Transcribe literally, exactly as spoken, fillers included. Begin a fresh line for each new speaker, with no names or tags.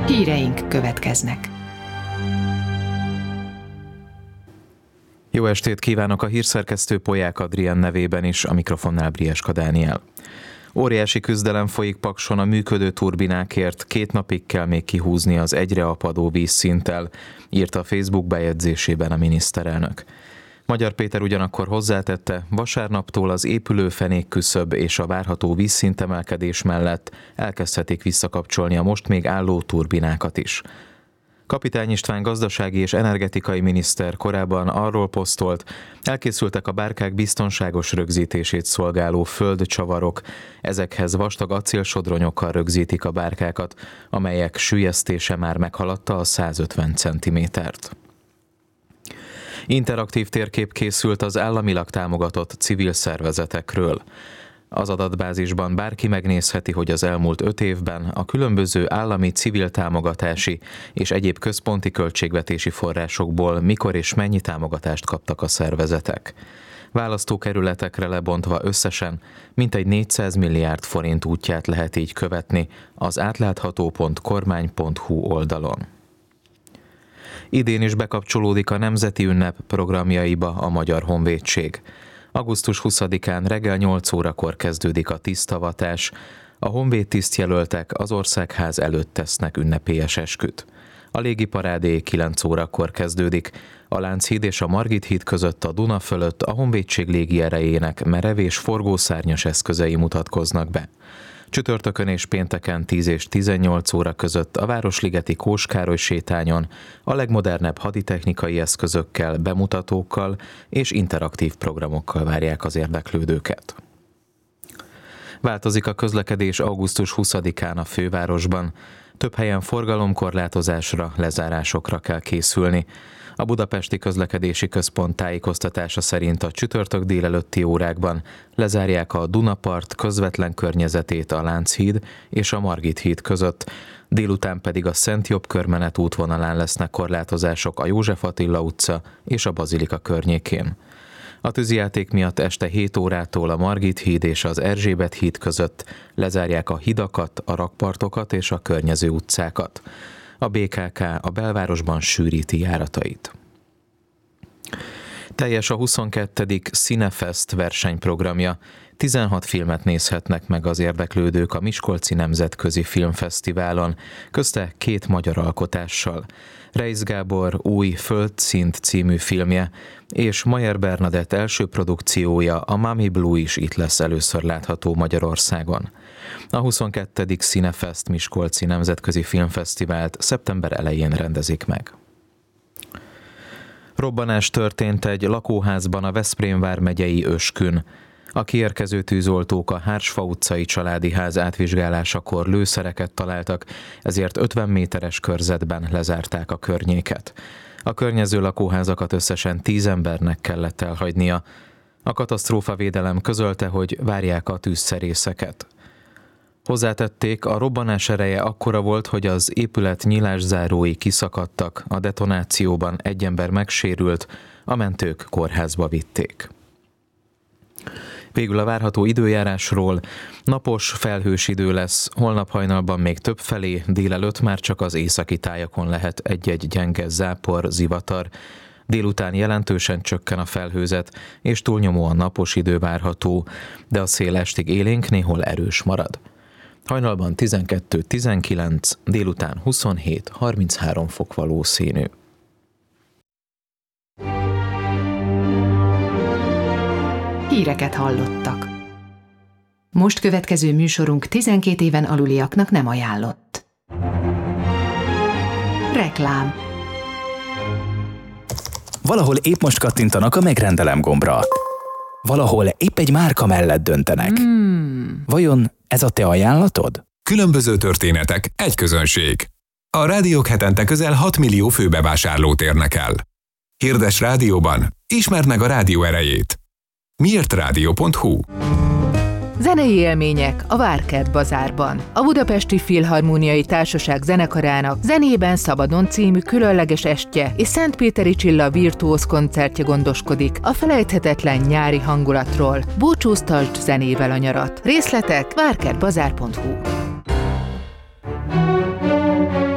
Híreink következnek.
Jó estét kívánok, a hírszerkesztő Polyák Adrián nevében is, a mikrofonnál Brieska Dániel. Óriási küzdelem folyik Pakson a működő turbinákért, két napig kell még kihúzni az egyre apadó vízszinttel, írta a Facebook bejegyzésében a miniszterelnök. Magyar Péter ugyanakkor hozzátette, vasárnaptól az épülő fenékküszöb és a várható vízszintemelkedés mellett elkezdhetik visszakapcsolni a most még álló turbinákat is. Kapitány István gazdasági és energetikai miniszter korábban arról posztolt, elkészültek a bárkák biztonságos rögzítését szolgáló földcsavarok, ezekhez vastag acélsodronyokkal rögzítik a bárkákat, amelyek süllyesztése már meghaladta a százötven centimétert. Interaktív térkép készült az államilag támogatott civil szervezetekről. Az adatbázisban bárki megnézheti, hogy az elmúlt öt évben a különböző állami civil támogatási és egyéb központi költségvetési forrásokból mikor és mennyi támogatást kaptak a szervezetek. Választókerületekre lebontva összesen mintegy négyszáz milliárd forint útját lehet így követni az átlátható pont kormány pont hu oldalon. Idén is bekapcsolódik a Nemzeti Ünnep programjaiba a Magyar Honvédség. augusztus huszadikán reggel nyolc órakor kezdődik a tisztavatás. A honvéd tisztjelöltek az Országház előtt tesznek ünnepélyes esküt. A légiparádé kilenc órakor kezdődik. A Lánchíd és a Margit híd között a Duna fölött a honvédség légierejének merev és forgószárnyas eszközei mutatkoznak be. Csütörtökön és pénteken tíz és tizennyolc óra között a Városligeti Kós Károly sétányon a legmodernebb haditechnikai eszközökkel, bemutatókkal és interaktív programokkal várják az érdeklődőket. Változik a közlekedés augusztus huszadikán a fővárosban. Több helyen forgalomkorlátozásra, lezárásokra kell készülni. A Budapesti Közlekedési Központ tájékoztatása szerint a csütörtök délelőtti órákban lezárják a Dunapart közvetlen környezetét a Lánchíd és a Margit híd között, délután pedig a Szent Jobb körmenet útvonalán lesznek korlátozások a József Attila utca és a Bazilika környékén. A tűzijáték miatt este hét órától a Margit híd és az Erzsébet híd között lezárják a hidakat, a rakpartokat és a környező utcákat. A bé ká ká a belvárosban sűríti járatait. Teljes a huszonkettedik Cinefest versenyprogramja. tizenhat filmet nézhetnek meg az érdeklődők a Miskolci Nemzetközi Filmfesztiválon, közte két magyar alkotással. Reisz Gábor új Földszint című filmje és Mayer Bernadett első produkciója, a Mami Blue is itt lesz először látható Magyarországon. A huszonkettedik Cinefest Miskolci Nemzetközi Filmfesztivált szeptember elején rendezik meg. Robbanás történt egy lakóházban a Veszprém vármegyei Öskün. A kiérkező tűzoltók a Hársfa utcai családi ház átvizsgálásakor lőszereket találtak, ezért ötven méteres körzetben lezárták a környéket. A környező lakóházakat összesen tíz embernek kellett elhagynia. A katasztrófavédelem közölte, hogy várják a tűzszerészeket. Hozzátették, a robbanás ereje akkora volt, hogy az épület nyilászárói kiszakadtak, a detonációban egy ember megsérült, a mentők kórházba vitték. Végül a várható időjárásról. Napos, felhős idő lesz, holnap hajnalban még többfelé, délelőtt már csak az északi tájakon lehet egy-egy gyenge zápor, zivatar. Délután jelentősen csökken a felhőzet, és túlnyomóan napos idő várható, de a szél estig élénk, néhol erős marad. Hajnalban tizenkettő tizenkilenc, délután huszonhét harminchárom fok valószínű.
Híreket hallottak. Most következő műsorunk tizenkét éven aluliaknak nem ajánlott. Reklám.
Valahol épp most kattintanak a megrendelem gombra. Valahol épp egy márka mellett döntenek.
Hmm.
Vajon ez a te ajánlatod?
Különböző történetek, egy közönség. A rádiók hetente közel hat millió főbevásárlót érnek el. Hirdes rádióban, ismerd meg a rádió erejét. miért rádió pont hu.
Zenei élmények a Várkert Bazárban. A Budapesti Filharmóniai Társaság zenekarának Zenében szabadon című különleges estje és Szentpéteri Csilla virtuóz koncertje gondoskodik a felejthetetlen nyári hangulatról. Búcsúztasd zenével a nyarat. Részletek várkertbazár pont hu.